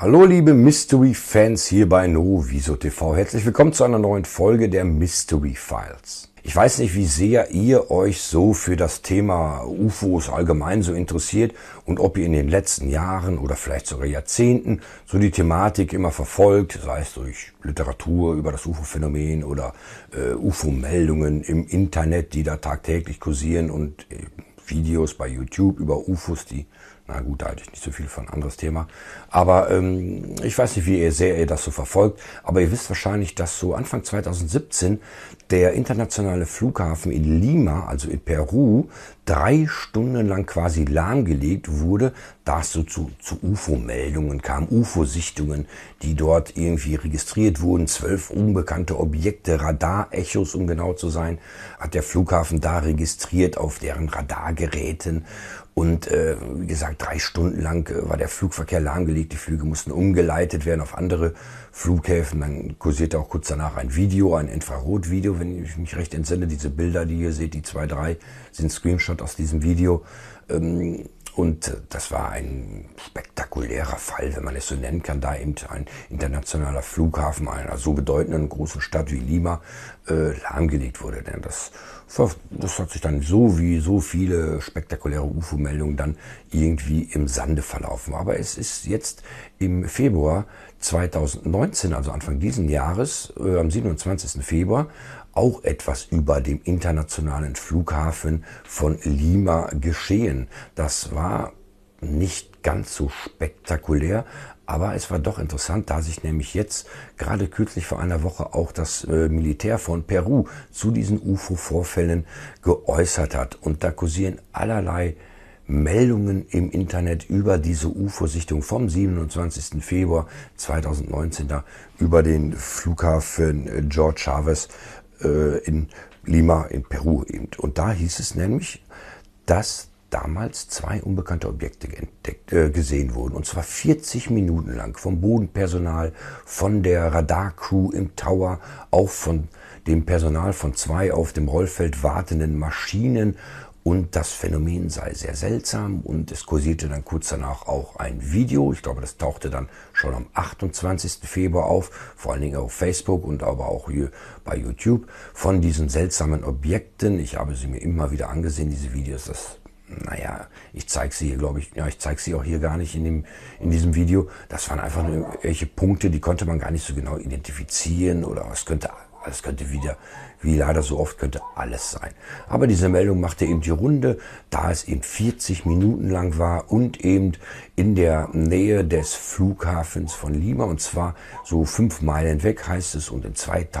Hallo liebe Mystery-Fans hier bei Noviso TV. Herzlich willkommen zu einer neuen Folge der Mystery Files. Ich weiß nicht, wie sehr ihr euch so für das Thema UFOs allgemein so interessiert und ob ihr in den letzten Jahren oder vielleicht sogar Jahrzehnten so die Thematik immer verfolgt, sei es durch Literatur über das UFO-Phänomen oder UFO-Meldungen im Internet, die da tagtäglich kursieren und Videos bei YouTube über UFOs, die, na gut, da halte ich nicht so viel von, anderes Thema. Aber ich weiß nicht, wie sehr ihr das so verfolgt, aber ihr wisst wahrscheinlich, dass so Anfang 2017 der internationale Flughafen in Lima, also in Peru, 3 Stunden lang quasi lahmgelegt wurde, da es so zu UFO-Meldungen kam, UFO-Sichtungen, die dort irgendwie registriert wurden, 12 unbekannte Objekte, Radarechos, um genau zu sein, hat der Flughafen da registriert auf deren Radargeräten. Und wie gesagt, 3 Stunden lang war der Flugverkehr lahmgelegt. Die Flüge mussten umgeleitet werden auf andere Flughäfen. Dann kursierte auch kurz danach ein Video, ein Infrarotvideo, wenn ich mich recht entsinne. Diese Bilder, die ihr seht, die 2, 3, sind Screenshot aus diesem Video. Und das war ein spektakulärer Fall, wenn man es so nennen kann, da eben ein internationaler Flughafen einer so bedeutenden großen Stadt wie Lima lahmgelegt wurde. Denn das hat sich dann so wie so viele spektakuläre UFO-Meldungen dann irgendwie im Sande verlaufen. Aber es ist jetzt im Februar 2019, also Anfang diesen Jahres, am 27. Februar, auch etwas über dem internationalen Flughafen von Lima geschehen. Das war nicht ganz so spektakulär, aber es war doch interessant, da sich nämlich jetzt gerade kürzlich vor einer Woche auch das Militär von Peru zu diesen UFO-Vorfällen geäußert hat. Und da kursieren allerlei Meldungen im Internet über diese UFO-Sichtung vom 27. Februar 2019 da über den Flughafen Jorge Chávez in Lima in Peru eben. Und da hieß es nämlich, dass damals 2 unbekannte Objekte gesehen wurden. Und zwar 40 Minuten lang vom Bodenpersonal, von der Radarcrew im Tower, auch von dem Personal von 2 auf dem Rollfeld wartenden Maschinen. Und das Phänomen sei sehr seltsam und es kursierte dann kurz danach auch ein Video. Ich glaube, das tauchte dann schon am 28. Februar auf, vor allen Dingen auf Facebook und aber auch hier bei YouTube, von diesen seltsamen Objekten. Ich habe sie mir immer wieder angesehen, diese Videos. Ich zeige sie hier, glaube ich, ich zeige sie auch hier gar nicht in diesem Video. Das waren einfach nur irgendwelche Punkte, die konnte man gar nicht so genau identifizieren oder es könnte wieder, wie leider so oft, könnte alles sein. Aber diese Meldung machte eben die Runde, da es eben 40 Minuten lang war und eben in der Nähe des Flughafens von Lima, und zwar so 5 Meilen weg, heißt es, und in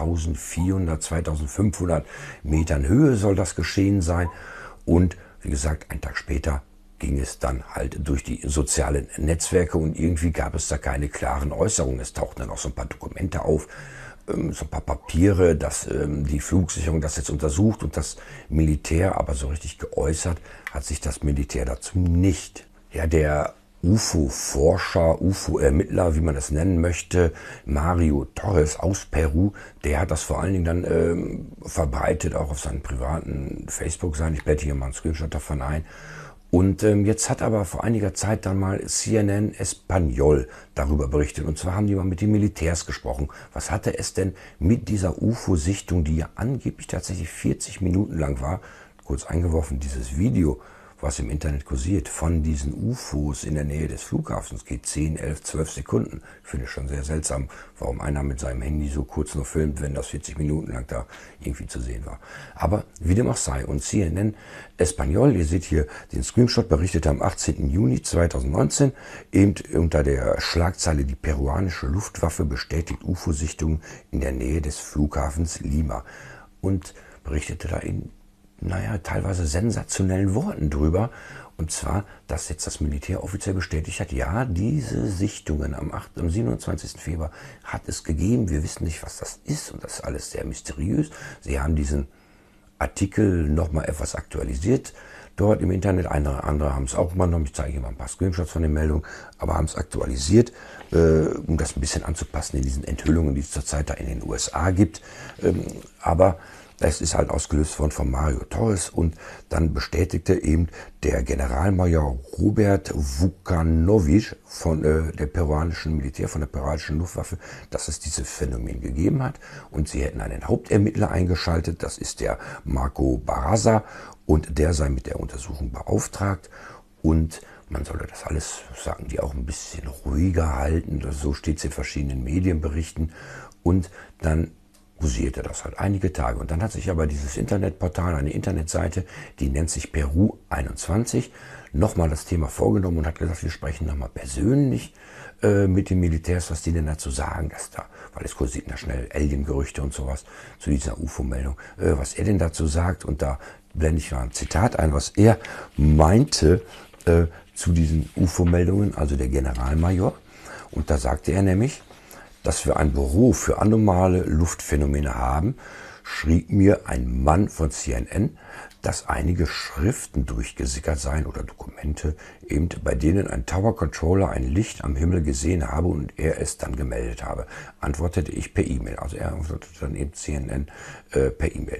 2400, 2500 Metern Höhe soll das geschehen sein. Und wie gesagt, einen Tag später ging es dann halt durch die sozialen Netzwerke und irgendwie gab es da keine klaren Äußerungen. Es tauchten dann auch so ein paar Dokumente auf, so ein paar Papiere, dass die Flugsicherung das jetzt untersucht und das Militär, aber so richtig geäußert hat sich das Militär dazu nicht. Ja, der UFO-Forscher, UFO-Ermittler, wie man das nennen möchte, Mario Torres aus Peru, der hat das vor allen Dingen dann verbreitet, auch auf seinen privaten Facebook-Seiten. Ich blende hier mal einen Screenshot davon ein. Und jetzt hat aber vor einiger Zeit dann mal CNN Español darüber berichtet. Und zwar haben die mal mit den Militärs gesprochen. Was hatte es denn mit dieser UFO-Sichtung, die ja angeblich tatsächlich 40 Minuten lang war, kurz eingeworfen, dieses Video, was im Internet kursiert, von diesen UFOs in der Nähe des Flughafens, geht 10, 11, 12 Sekunden. Ich finde es schon sehr seltsam, warum einer mit seinem Handy so kurz nur filmt, wenn das 40 Minuten lang da irgendwie zu sehen war. Aber wie dem auch sei, und CNN Español, ihr seht hier den Screenshot, berichtete am 18. Juni 2019, eben unter der Schlagzeile, die peruanische Luftwaffe bestätigt UFO-Sichtungen in der Nähe des Flughafens Lima. Und berichtete da in teilweise sensationellen Worten drüber. Und zwar, dass jetzt das Militär offiziell bestätigt hat, ja, diese Sichtungen am 27. Februar hat es gegeben. Wir wissen nicht, was das ist und das ist alles sehr mysteriös. Sie haben diesen Artikel nochmal etwas aktualisiert dort im Internet. Andere haben es auch übernommen. Ich zeige hier mal ein paar Screenshots von den Meldungen, aber haben es aktualisiert, um das ein bisschen anzupassen in diesen Enthüllungen, die es zurzeit da in den USA gibt. Aber Das ist halt ausgelöst worden von Mario Torres und dann bestätigte eben der Generalmajor Robert Vukanovic von der peruanischen Militär, von der peruanischen Luftwaffe, dass es dieses Phänomen gegeben hat und sie hätten einen Hauptermittler eingeschaltet, das ist der Marco Barraza und der sei mit der Untersuchung beauftragt und man solle das alles, sagen die, auch ein bisschen ruhiger halten, so steht es in verschiedenen Medienberichten und dann kursierte das halt einige Tage. Und dann hat sich aber dieses Internetportal, eine Internetseite, die nennt sich Peru 21, nochmal das Thema vorgenommen und hat gesagt, wir sprechen nochmal persönlich mit den Militärs, was die denn dazu sagen, dass da, weil es kursierten da schnell Alien-Gerüchte und sowas zu dieser UFO-Meldung, was er denn dazu sagt. Und da blende ich mal ein Zitat ein, was er meinte zu diesen UFO-Meldungen, also der Generalmajor. Und da sagte er nämlich, dass wir ein Büro für anomale Luftphänomene haben, schrieb mir ein Mann von CNN, dass einige Schriften durchgesickert seien oder Dokumente, eben bei denen ein Tower Controller ein Licht am Himmel gesehen habe und er es dann gemeldet habe. Antwortete ich per E-Mail. Also er antwortete dann eben CNN per E-Mail.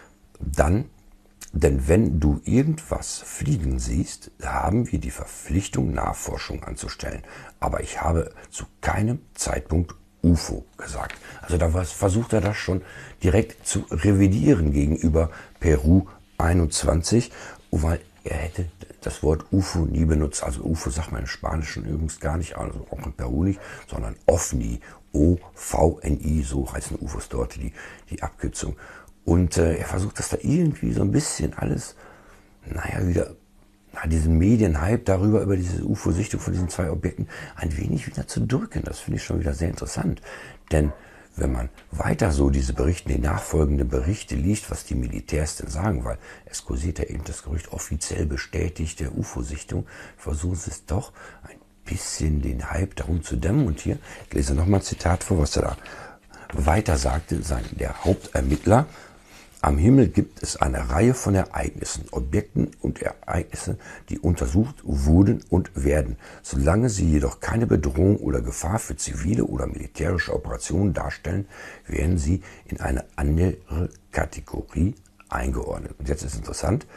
Denn wenn du irgendwas fliegen siehst, haben wir die Verpflichtung, Nachforschung anzustellen. Aber ich habe zu keinem Zeitpunkt UFO gesagt. Also da versucht er das schon direkt zu revidieren gegenüber Peru 21, weil er hätte das Wort UFO nie benutzt. Also UFO sagt man im Spanischen übrigens gar nicht, also auch in Peru nicht, sondern OVNI, O-V-N-I, so heißen UFOs dort, die Abkürzung. Und er versucht das da irgendwie so ein bisschen alles, wieder diesen Medienhype darüber, über diese UFO-Sichtung von diesen zwei Objekten, ein wenig wieder zu drücken. Das finde ich schon wieder sehr interessant. Denn wenn man weiter so diese Berichte, die nachfolgenden Berichte liest, was die Militärs denn sagen, weil es kursiert ja eben das Gerücht offiziell bestätigte UFO-Sichtung, versuchen sie es doch ein bisschen den Hype darum zu dämmen. Und hier, ich lese nochmal ein Zitat vor, was er da weiter sagte, der Hauptermittler: Am Himmel gibt es eine Reihe von Ereignissen, Objekten und Ereignissen, die untersucht wurden und werden. Solange sie jedoch keine Bedrohung oder Gefahr für zivile oder militärische Operationen darstellen, werden sie in eine andere Kategorie eingeordnet. Und jetzt ist interessant,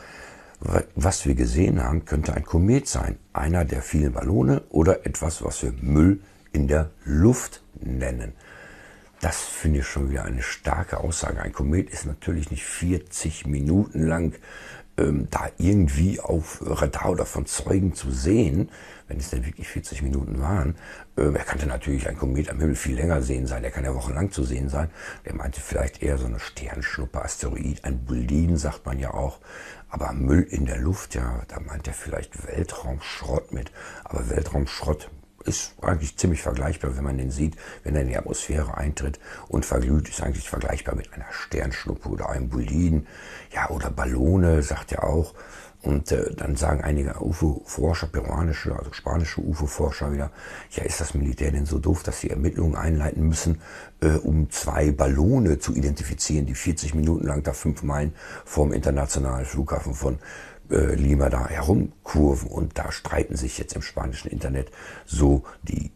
was wir gesehen haben, könnte ein Komet sein, einer der vielen Ballone oder etwas, was wir Müll in der Luft nennen. Das finde ich schon wieder eine starke Aussage. Ein Komet ist natürlich nicht 40 Minuten lang da irgendwie auf Radar oder von Zeugen zu sehen, wenn es denn wirklich 40 Minuten waren. Er könnte natürlich ein Komet am Himmel viel länger sehen sein, der kann ja wochenlang zu sehen sein. Der meinte vielleicht eher so eine Sternschnuppe, Asteroid, ein Boliden, sagt man ja auch. Aber Müll in der Luft, ja, da meint er vielleicht Weltraumschrott mit. Aber Weltraumschrott ist eigentlich ziemlich vergleichbar, wenn man den sieht, wenn er in die Atmosphäre eintritt und verglüht, ist eigentlich vergleichbar mit einer Sternschnuppe oder einem Boliden, ja, oder Ballone, sagt er auch. Und dann sagen einige UFO-Forscher, peruanische, also spanische UFO-Forscher wieder, ja, ist das Militär denn so doof, dass sie Ermittlungen einleiten müssen, um zwei Ballone zu identifizieren, die 40 Minuten lang da 5 Meilen vorm internationalen Flughafen von Lima da herumkurven. Und da streiten sich jetzt im spanischen Internet so die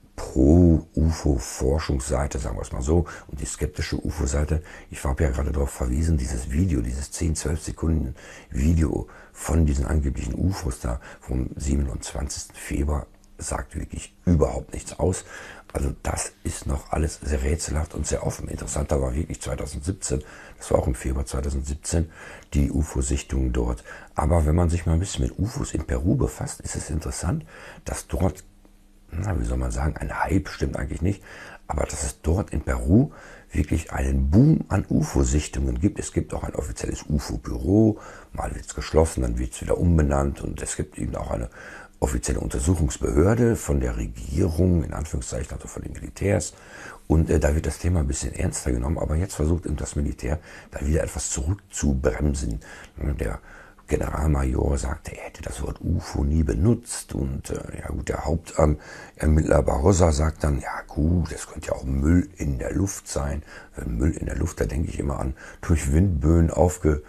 Pro-UFO-Forschungsseite, sagen wir es mal so, und die skeptische UFO-Seite. Ich habe ja gerade darauf verwiesen, dieses Video, dieses 10-12 Sekunden Video von diesen angeblichen UFOs da vom 27. Februar sagt wirklich überhaupt nichts aus. Also das ist noch alles sehr rätselhaft und sehr offen. Interessanter war wirklich 2017, das war auch im Februar 2017, die UFO-Sichtung dort. Aber wenn man sich mal ein bisschen mit UFOs in Peru befasst, ist es interessant, dass dort, wie soll man sagen, ein Hype stimmt eigentlich nicht, aber dass es dort in Peru wirklich einen Boom an UFO-Sichtungen gibt. Es gibt auch ein offizielles UFO-Büro, mal wird es geschlossen, dann wird es wieder umbenannt und es gibt eben auch eine offizielle Untersuchungsbehörde von der Regierung, in Anführungszeichen, also von den Militärs. Und da wird das Thema ein bisschen ernster genommen, aber jetzt versucht eben das Militär, da wieder etwas zurückzubremsen. Der Generalmajor sagte, er hätte das Wort UFO nie benutzt. Und der Hauptermittler Barrosa sagt dann, ja gut, es könnte ja auch Müll in der Luft sein. Müll in der Luft, da denke ich immer an durch Windböen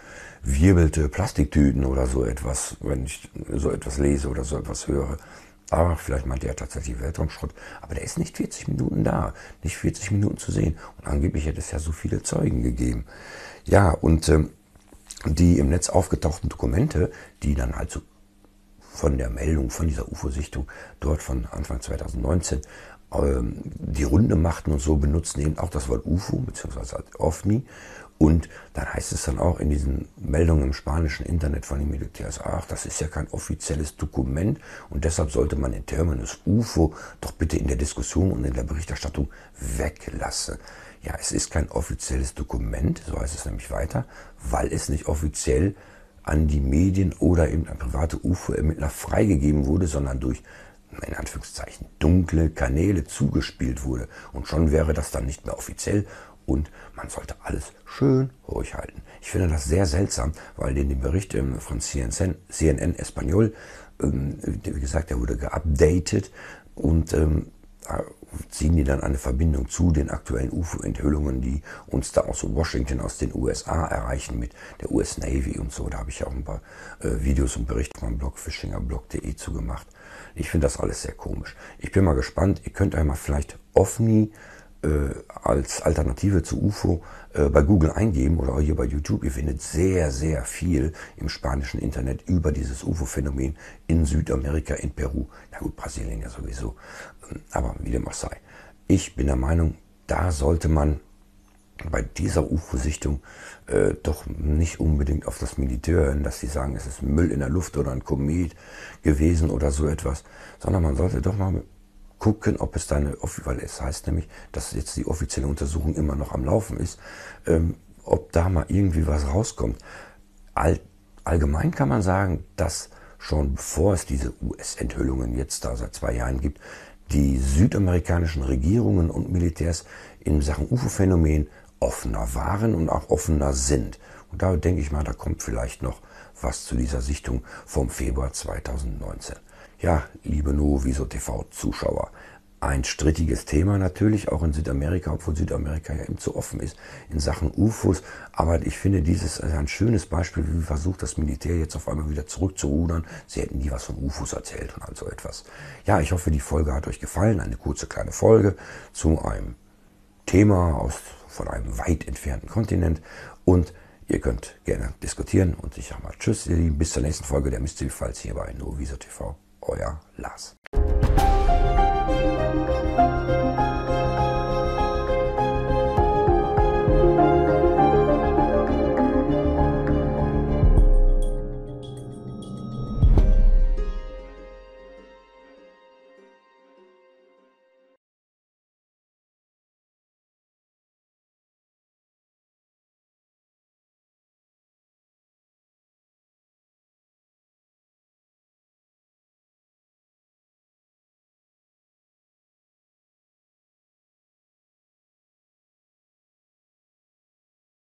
aufgewirbelte Plastiktüten oder so etwas, wenn ich so etwas lese oder so etwas höre. Aber vielleicht meint er tatsächlich Weltraumschrott. Aber der ist nicht 40 Minuten da, nicht 40 Minuten zu sehen. Und angeblich hätte es ja so viele Zeugen gegeben. Ja, und die im Netz aufgetauchten Dokumente, die dann halt so von der Meldung, von dieser UFO-Sichtung dort von Anfang 2019 die Runde machten und so, benutzten eben auch das Wort UFO bzw. OVNI. Und dann heißt es dann auch in diesen Meldungen im spanischen Internet von den Militärs, ach, das ist ja kein offizielles Dokument und deshalb sollte man den Terminus UFO doch bitte in der Diskussion und in der Berichterstattung weglassen. Ja, es ist kein offizielles Dokument, so heißt es nämlich weiter, weil es nicht offiziell an die Medien oder eben an private UFO-Ermittler freigegeben wurde, sondern durch, in Anführungszeichen, dunkle Kanäle zugespielt wurde. Und schon wäre das dann nicht mehr offiziell und man sollte alles schön ruhig halten. Ich finde das sehr seltsam, weil in dem Bericht von CNN Espanol, wie gesagt, der wurde geupdatet und da ziehen die dann eine Verbindung zu den aktuellen UFO-Enthüllungen, die uns da aus Washington, aus den USA erreichen mit der US Navy und so. Da habe ich auch ein paar Videos und Berichte auf meinem Blog fishingerblog.de zugemacht. Ich finde das alles sehr komisch. Ich bin mal gespannt. Ihr könnt einmal vielleicht OVNI als Alternative zu UFO bei Google eingeben oder auch hier bei YouTube. Ihr findet sehr, sehr viel im spanischen Internet über dieses UFO-Phänomen in Südamerika, in Peru. Na gut, Brasilien ja sowieso. Aber wie dem auch sei. Ich bin der Meinung, da sollte man bei dieser UFO-Sichtung doch nicht unbedingt auf das Militär hören, dass sie sagen, es ist Müll in der Luft oder ein Komet gewesen oder so etwas, sondern man sollte doch mal gucken, ob es da weil es heißt nämlich, dass jetzt die offizielle Untersuchung immer noch am Laufen ist, ob da mal irgendwie was rauskommt. Allgemein kann man sagen, dass schon bevor es diese US-Enthüllungen jetzt da seit 2 Jahren gibt, die südamerikanischen Regierungen und Militärs in Sachen UFO-Phänomen offener waren und auch offener sind. Und da denke ich mal, da kommt vielleicht noch was zu dieser Sichtung vom Februar 2019. Ja, liebe Noviso TV-Zuschauer, ein strittiges Thema natürlich, auch in Südamerika, obwohl Südamerika ja eben zu offen ist in Sachen UFOs. Aber ich finde, dieses ist ein schönes Beispiel, wie versucht das Militär jetzt auf einmal wieder zurückzurudern. Sie hätten nie was von UFOs erzählt und all so etwas. Ja, ich hoffe, die Folge hat euch gefallen. Eine kurze kleine Folge zu einem Thema von einem weit entfernten Kontinent. Und ihr könnt gerne diskutieren und ich sage mal Tschüss, ihr Lieben, bis zur nächsten Folge der Mystery Files hier bei Noviso TV. Euer Lars.